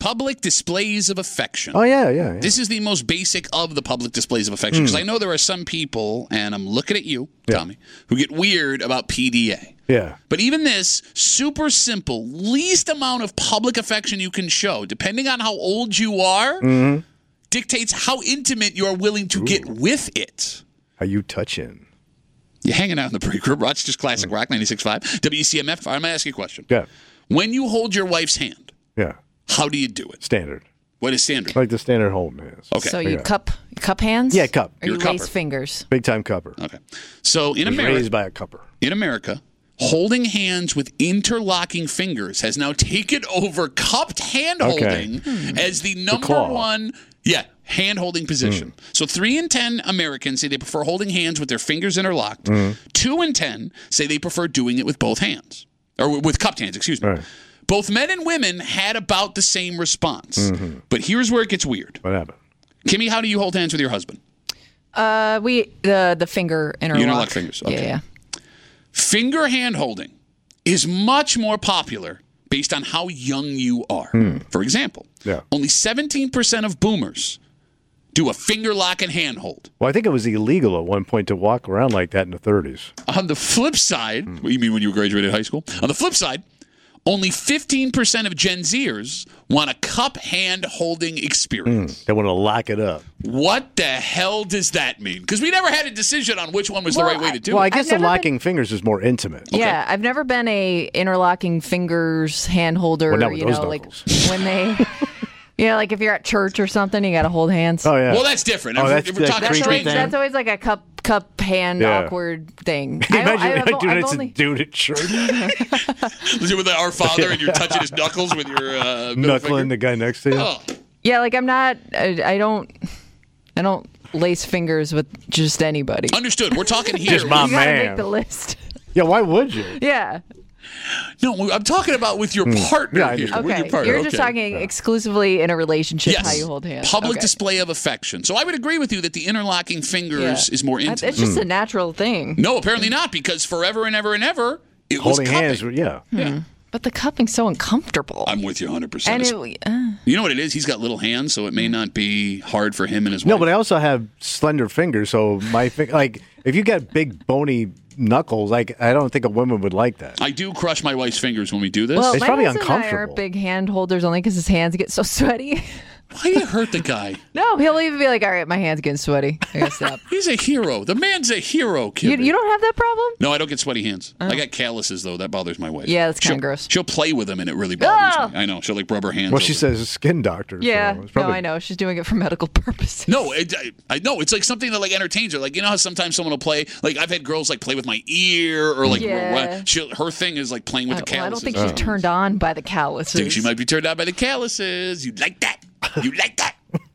Public displays of affection. Oh, yeah. This is the most basic of the public displays of affection because I know there are some people, and I'm looking at you, Tommy, who get weird about PDA. Yeah. But even this, super simple, least amount of public affection you can show, depending on how old you are, dictates how intimate you are willing to get with it. How you touching? You're hanging out in the break room. Rochester's Classic Rock 96.5. WCMF. I'm going to ask you a question. Yeah. When you hold your wife's hand, how do you do it? Standard. What is standard? Like the standard holding hands. Okay. So you cup hands? Yeah, cup. Or You're you a lace cupper. fingers? Big time cupper. Okay. So in America, Raised by a cupper. In America, holding hands with interlocking fingers has now taken over cupped hand holding as the number one hand-holding position. So 3 in 10 Americans say they prefer holding hands with their fingers interlocked. 2 in 10 say they prefer doing it with both hands. Or with cupped hands, excuse me. Right. Both men and women had about the same response. But here's where it gets weird. What happened? Kimmy, how do you hold hands with your husband? The finger interlock. Interlock fingers. Okay. Yeah. Finger hand holding is much more popular based on how young you are. For example, only 17% of boomers do a finger lock and hand hold. Well, I think it was illegal at one point to walk around like that in the 30s. On the flip side, what do you mean when you graduated high school? On the flip side, only 15% of Gen Zers want a cup hand holding experience. They want to lock it up. What the hell does that mean? Because we never had a decision on which one was the right way to do Well, it. I guess the locking fingers is more intimate. Yeah, I've never been a interlocking fingers hand holder. Well, not with you those know, like knuckles. when they, like if you're at church or something, you got to hold hands. Oh, yeah. Well, that's different. Oh, if we're talking That's creepy always, strange, thing. that's always like a cup hand Yeah. awkward thing. Imagine doing it only, to dude at church. is it with Our Father and you're touching his knuckles with your middle Knuckling finger? the guy next to you. Oh. yeah, like I'm not. I don't lace fingers with just anybody. Understood. We're talking here. Just my You gotta man. make the list. Yeah, why would you? Yeah. No, I'm talking about with your partner Yeah, I here. understand. With Okay. your partner. You're just talking exclusively in a relationship Yes. how you hold hands. Public Okay. display of affection. So I would agree with you that the interlocking fingers Yeah. is more intimate. It's just a natural thing. No, apparently not, because forever and ever and ever, it Holding was cupping. hands, yeah. Yeah. But the cupping's so uncomfortable. I'm with you 100%. And You know what it is? He's got little hands, so it may not be hard for him and his wife. No, but I also have slender fingers, so my like if you got big bony knuckles, I don't think a woman would like that. I do crush my wife's fingers when we do this. well, It's my probably husband and I are uncomfortable. big hand holders only because his hands get so sweaty. Why do you hurt the guy? No, he'll even be like, all right, my hand's getting sweaty. I gotta stop. He's a hero. The man's a hero, kid. You don't have that problem? No, I don't get sweaty hands. I got calluses, though. That bothers my wife. Yeah, that's kinda She'll- gross. She'll play with them, and it really bothers Oh! me. I know. She'll, like, rub her hands Well, she over says a skin doctor. Yeah. so it's probably, No, I know. She's doing it for medical purposes. No, I know. It's like something that like entertains her. Like, you know how sometimes someone will play, like I've had girls like play with my ear or like Yeah. her thing is like playing with the Well, I don't calluses. think she's turned on by the calluses. I think she might be turned on by the calluses. You like that? You like that?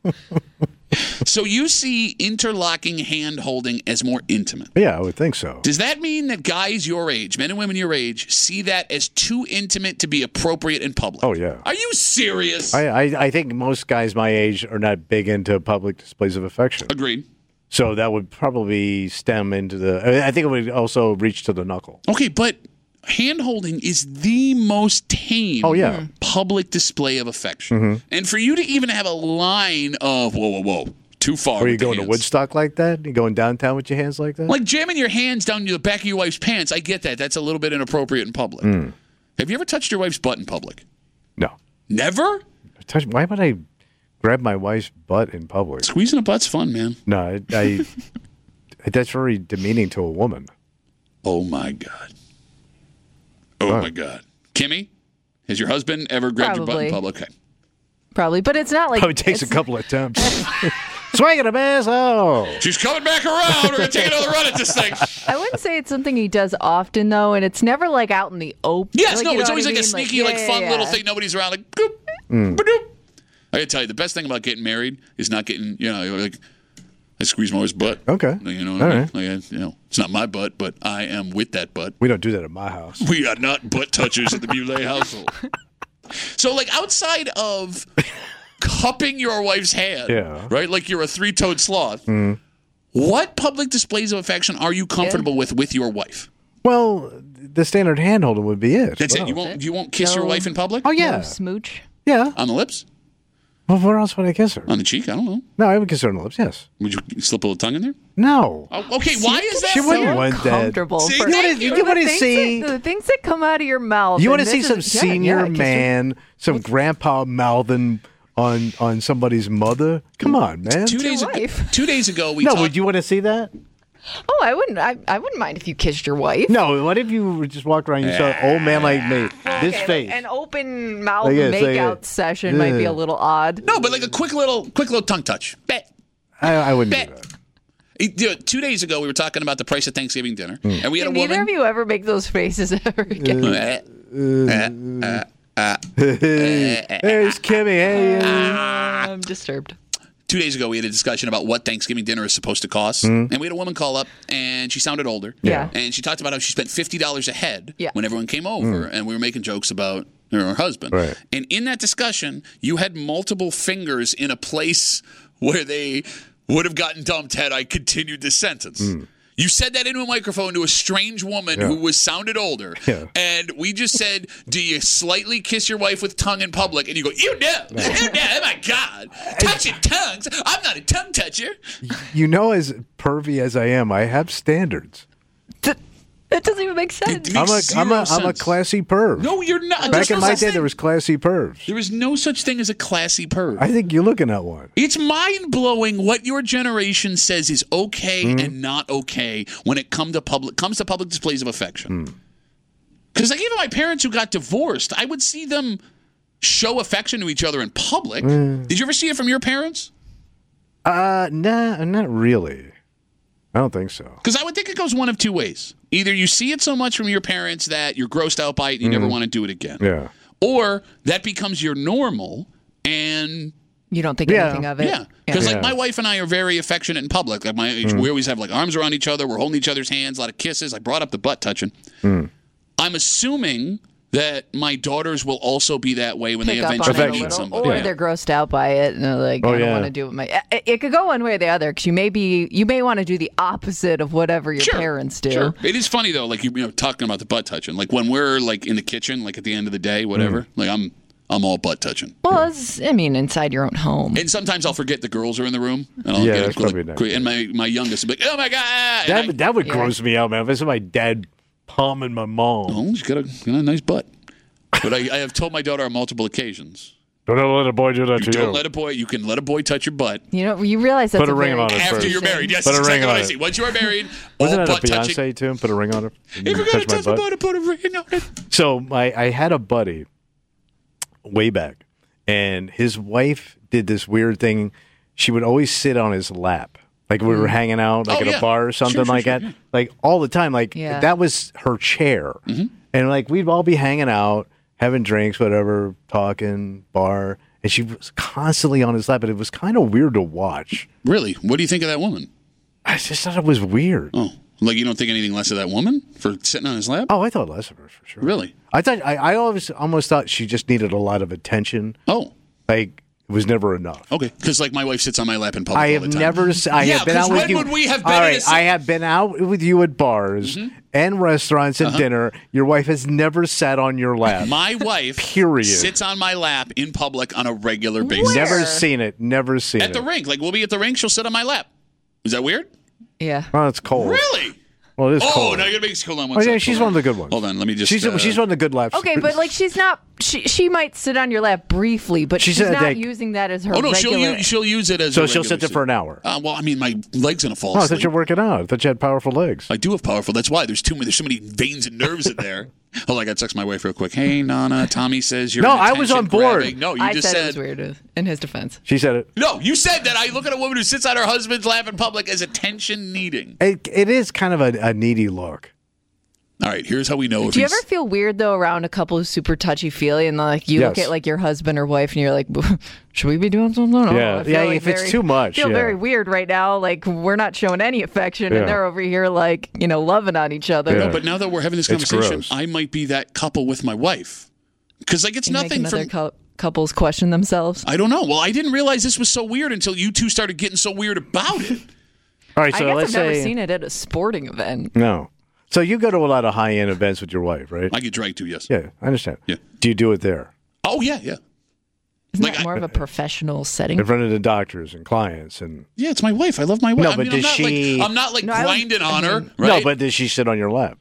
So you see interlocking hand holding as more intimate. Yeah, I would think so. Does that mean that guys your age, men and women your age, see that as too intimate to be appropriate in public? Oh, yeah. Are you serious? I think most guys my age are not big into public displays of affection. Agreed. So that would probably stem into the. I think it would also reach to the knuckle. Okay, but hand holding is the most tame Oh, yeah. public display of affection. And for you to even have a line of, whoa, too far. Are you with the going to hands. Woodstock like that? You going downtown with your hands like that? Like jamming your hands down the back of your wife's pants, I get that. That's a little bit inappropriate in public. Have you ever touched your wife's butt in public? No. Never? Why would I grab my wife's butt in public? Squeezing a butt's fun, man. No, that's very demeaning to a woman. Oh, my God. Oh, Huh. my God. Kimmy, has your husband ever grabbed your butt in Probably. public? Okay. Probably, but it's not like Probably takes a it's- couple attempts. Swing and a miss. Oh. She's coming back around. We're going to take another run at this thing. I wouldn't say it's something he does often though, and it's never like out in the open. Yes, Like, no, you know it's what always I like a mean? sneaky, yeah, fun yeah, little yeah. thing. Nobody's around. Like, boop, ba-doop. I gotta tell you, the best thing about getting married is not getting, like, I squeeze my wife's butt. Okay. You know what All I mean? right. Like, it's not my butt, but I am with that butt. We don't do that at my house. We are not butt touchers at the Muley household. So, like, outside of cupping your wife's hand, Yeah. right? Like you're a three-toed sloth. What public displays of affection are you comfortable with your wife? Well, the standard hand holding would be it. That's Wow. it. You won't kiss your No. wife in public? Oh, yeah. No smooch. Yeah. On the lips? Well, where else would I kiss her? On the cheek? I don't know. No, I would kiss her on the lips, yes. Would you slip a little tongue in there? No. Oh, okay, why is that? She so wouldn't want that. Comfortable. See, for- you want to see... the things that come out of your mouth. You want to and see this some is- senior kiss man, some grandpa mouthing on somebody's mother? Come on, man. 2 days your wife. 2 days ago, we No, talked. would you want to see that? Oh, I wouldn't. I wouldn't mind if you kissed your wife. No, what if you just walked around and you saw an old man like me, this Okay, face? An open mouth Like this, like makeout this. session might be a little odd. No, but like a quick little tongue touch. Bet. I wouldn't do Bet. that. 2 days ago, we were talking about the price of Thanksgiving dinner, and we had a Neither woman. of you ever make those faces ever again. There's Kimmy. Hey, I'm disturbed. 2 days ago, we had a discussion about what Thanksgiving dinner is supposed to cost, and we had a woman call up, and she sounded older. Yeah. And she talked about how she spent $50 a head Yeah. when everyone came over, and we were making jokes about her husband. Right. And in that discussion, you had multiple fingers in a place where they would have gotten dumped had I continued this sentence. You said that into a microphone to a strange woman who sounded older. Yeah. And we just said, do you slightly kiss your wife with tongue in public? And you go, you know, oh my God, touching tongues. I'm not a tongue toucher. you know, as pervy as I am, I have standards. That doesn't even make sense. It makes I'm a zero sense. classy perv. No, you're not. Back There's in no my such day, thing. there was classy pervs. There is no such thing as a classy perv. I think you're looking at one. It's mind-blowing what your generation says is okay and not okay when it comes to public displays of affection. Because like even my parents who got divorced, I would see them show affection to each other in public. Did you ever see it from your parents? Nah, not really. I don't think so. Because I would think it goes one of two ways. Either you see it so much from your parents that you're grossed out by it and you never want to do it again. Yeah. Or that becomes your normal and You don't think anything of it. yeah. Because like Yeah. my wife and I are very affectionate in public. Like we always have like arms around each other. We're holding each other's hands, a lot of kisses. I brought up the butt touching. I'm assuming that my daughters will also be that way when they Pick up on eventually it a meet little, somebody. or Yeah. they're grossed out by it and they're like, I don't yeah. want to do it. It could go one way or the other because you may want to do the opposite of whatever your parents do. Sure. It is funny though, like you know, talking about the butt touching. Like when we're like in the kitchen, like at the end of the day, whatever. Like I'm all butt touching. Well, inside your own home. And sometimes I'll forget the girls are in the room, and I'll Yeah, get that's probably nice. and my youngest will be like, "Oh my god!" And That would gross me out, man. If this is my dad palming my mom. oh, she's got a nice butt. But I have told my daughter on multiple occasions, Don't let a boy do that to don't you. let a boy. You can let a boy touch your butt You realize that's Put a ring very on it after first. you're married. Yes, Put that's a ring exactly what on I it. see. Once you are married, all Wasn't that a butt touching. Beyonce too? Put a ring on it. If you're gonna touch my butt, put a ring on it. So I had a buddy way back, and his wife did this weird thing. She would always sit on his lap. Like we were hanging out like Oh, at yeah. a bar or something Sure, like that. yeah. Like all the time. Like Yeah. that was her chair. And like we'd all be hanging out, having drinks, whatever, talking, bar. And she was constantly on his lap, but it was kind of weird to watch. Really? What do you think of that woman? I just thought it was weird. Oh, like you don't think anything less of that woman for sitting on his lap? Oh, I thought less of her for sure. Really? I thought I always almost thought she just needed a lot of attention. Oh, Like it was never enough. okay. Because like my wife sits on my lap in public I all have the time. never. I Yeah, have been 'cause out with when you. would we have been All in a right, sit- I have been out with you at bars and restaurants and dinner. Your wife has never sat on your lap. My wife Period. sits on my lap in public on a regular basis. Where? Never seen it. Never seen At it. the rink. Like we'll be at the rink, she'll sit on my lap. Is that weird? Yeah. Well, it's cold. Really? Well, it is Oh, cold. now you're gonna make hold on one Oh, yeah, sec. she's Hold one of the good ones. Hold on, let me just. She's one of the good laps. Okay, but like she's not. She might sit on your lap briefly, but She she's said, not like- using that as her Oh no, regular. she'll use it as. So a she'll regular sit there for an hour. Well, I mean, my leg's gonna fall Oh, I asleep. thought you were working out. I thought you had powerful legs. I do have powerful. That's why there's so many veins and nerves in there. Hold on, I gotta text my wife real quick. Hey, Nana, Tommy says you're. No, an I was on board. attention-grabbing- No, you I just said it was weird in his defense. She said it. No, you said that I look at a woman who sits on her husband's lap in public as attention needing. It is kind of a needy look. All right, here's how we know if Do you he's. ever feel weird though around a couple who's super touchy feely and like you look Yes. at like your husband or wife and you're like, should we be doing something? Yeah. I feel Yeah, like if it's too much, I feel yeah. very weird right now. Like we're not showing any affection Yeah. and they're over here like loving on each other. Yeah. But now that we're having this It's conversation, gross. I might be that couple with my wife. Because like it's You make nothing another from. couples question themselves. I don't know. Well, I didn't realize this was so weird until you two started getting so weird about it. All right, I so guess let's I've never say seen it at a sporting event. no. So you go to a lot of high-end events with your wife, right? I get dragged to, yes. Yeah, I understand. Yeah. Do you do it there? Oh yeah, yeah. Isn't that more of a professional setting? In front of the doctors and clients and. Yeah, it's my wife. I love my wife. No, but does she? I'm not grinding on her. Right? No, but does she sit on your lap?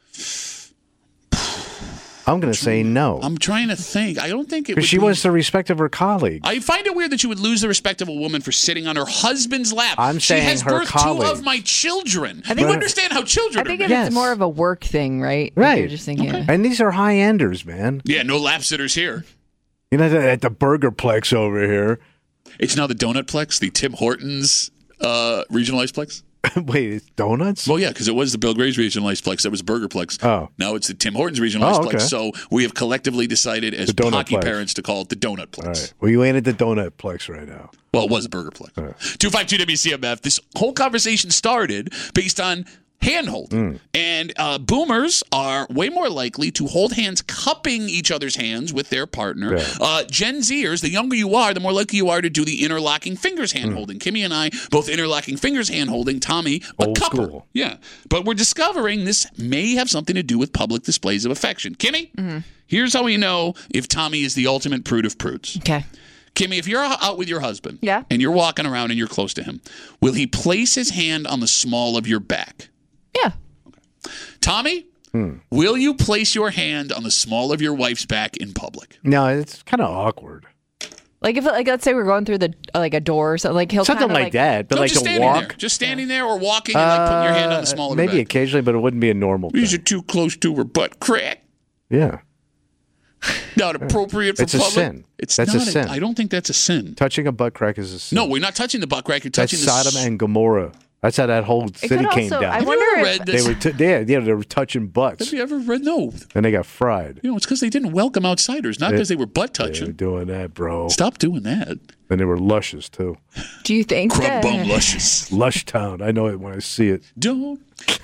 I'm going to say no. I'm trying to think. I don't think it would. Because she wants the respect of her colleagues. I find it weird that you would lose the respect of a woman for sitting on her husband's lap. I'm saying she has her birthed colleagues. 2 of my children. You understand how children are. I think it's more of a work thing, right? Right. You're just thinking, And these are high-enders, man. Yeah, no lap sitters here. You know, at the Burgerplex over here. It's now the Donutplex, the Tim Hortons regionalized plex. Wait, it's donuts? Well, yeah, because it was the Bill Gray's regionalized plex. That was Burgerplex. Oh. Now it's the Tim Hortons regionalized okay. plex. So we have collectively decided as hockey parents to call it the Donutplex. All right. Well, you ain't at the Donutplex right now. Well, it was a Burgerplex. 252-WCMF. This whole conversation started based on handhold. And boomers are way more likely to hold hands cupping each other's hands with their partner. Yeah. Gen Zers, the younger you are, the more likely you are to do the interlocking fingers hand-holding. Kimmy and I, both interlocking fingers hand-holding. Tommy, a Old cupper. school. Yeah. But we're discovering this may have something to do with public displays of affection. Kimmy, here's how we know if Tommy is the ultimate prude of prudes. okay. Kimmy, if you're out with your husband Yeah. and you're walking around and you're close to him, will he place his hand on the small of your back? Yeah. Tommy, will you place your hand on the small of your wife's back in public? No, it's kind of awkward. Like if let's say we're going through a door or something, like he'll Something kinda like that, but No, like just to standing walk. there. Just standing there or walking and putting your hand on the small of your Maybe back. occasionally, but it wouldn't be a normal thing. These are too close to her butt crack. Yeah. Not appropriate for It's a public. sin. It's That's not a sin. I don't think that's a sin. Touching a butt crack is a sin. No, we're not touching the butt crack. You're That's touching Sodom the and Gomorrah. That's how that whole city could came also- down. I Have wonder you ever if- read They this? were they were touching butts, Have you ever read? No. and they got fried. You know, it's because they didn't welcome outsiders, not because they were butt They were touching. doing that, bro. Stop doing that. And they were luscious too. Do you think Crumb bum that? luscious. Lush Town. I know it when I see it. Don't.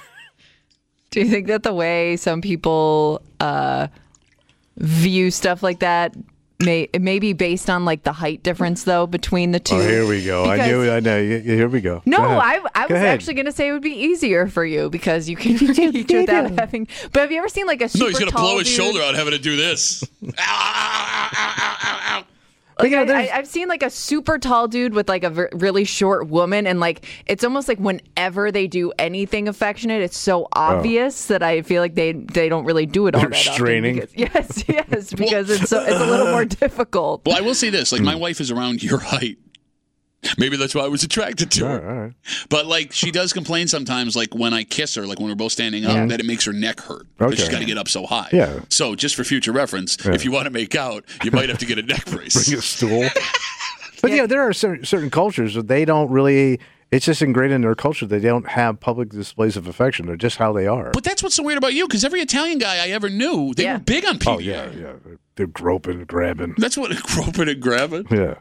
Do you think that the way some people view stuff like that may be based on like the height difference though between the two? Oh, here we go. I know. Here we go. No, Go ahead. I was Go ahead. actually going to say it would be easier for you because you can eat without having. But have you ever seen like a super No, he's going to tall blow his dude? shoulder out having to do this. Ow, ow, ow, ow, ow, ow, ow. Like, But, yeah, I've seen like a super tall dude with like a really short woman, and like it's almost like whenever they do anything affectionate, it's so obvious that I feel like they don't really do it all They're that often. straining. Because, yes, because it's a little more difficult. Well, I will say this. Like, my wife is around your height. Maybe that's why I was attracted to her. All right. But, like, she does complain sometimes, like, when I kiss her, like, when we're both standing up, that it makes her neck hurt. Because Okay. she's got to get up so high. Yeah. So, just for future reference, if you want to make out, you might have to get a neck brace. Bring a stool. But yeah, there are certain cultures that they don't really. It's just ingrained in their culture. They don't have public displays of affection. They're just how they are. But that's what's so weird about you, because every Italian guy I ever knew, they were big on PDA. Oh yeah. They're groping and grabbing. That's what groping and grabbing. Yeah.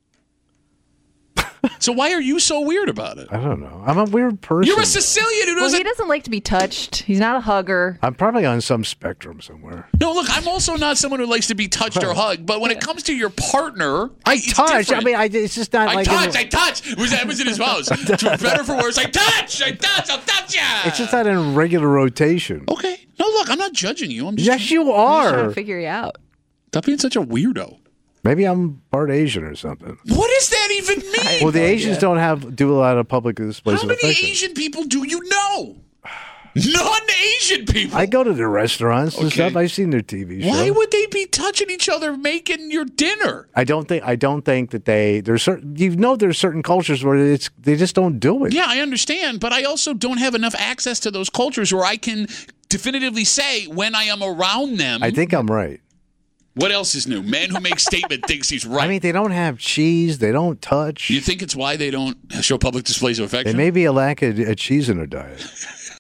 So why are you so weird about it? I don't know. I'm a weird person. You're a Sicilian who Well, doesn't. he doesn't like to be touched. He's not a hugger. I'm probably on some spectrum somewhere. No, look, I'm also not someone who likes to be touched or hugged. But when it comes to your partner, it's Touch. different. I mean, it's just not I like. touch. That was in his mouth. For better for worse, I touch. I'll touch you. It's just not in regular rotation. Okay. No, look, I'm not judging you. I'm just Yes, you I'm trying are. to figure you out. stop being such a weirdo. Maybe I'm part Asian or something. What does that even mean? Well, the Asians don't do a lot of public displays How of many affection. Asian people do you know? Non-Asian people. I go to the restaurants and Okay. stuff. I've seen their TV shows. Why would they be touching each other making your dinner? I don't think that there's certain there's certain cultures where they just don't do it. Yeah, I understand, but I also don't have enough access to those cultures where I can definitively say when I am around them. I think I'm right. What else is new? Man who makes statement thinks he's right. I mean, they don't have cheese. They don't touch. You think it's why they don't show public displays of affection? There may be a lack of cheese in their diet.